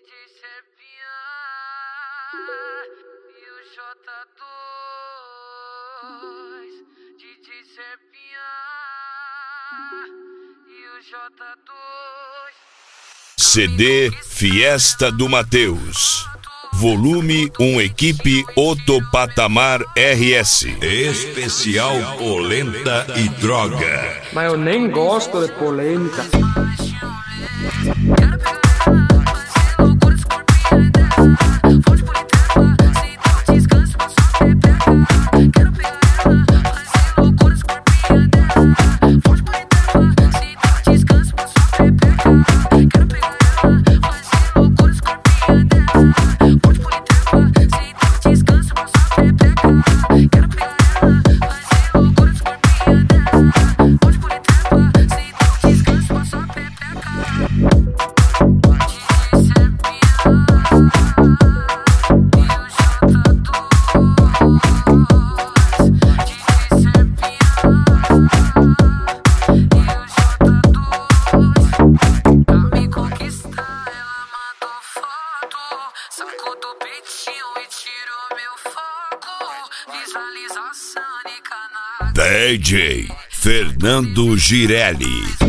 Serpinha e o J2. DJ Serpinha e o J2. CD Fiesta do Mateus. Volume 1, equipe Outro Patamar RS. Especial Polenta e Droga. Mas eu nem gosto de polêmica. Saco do peitinho e tirou meu foco. Visualização de canal. DJ Fernando Girelli.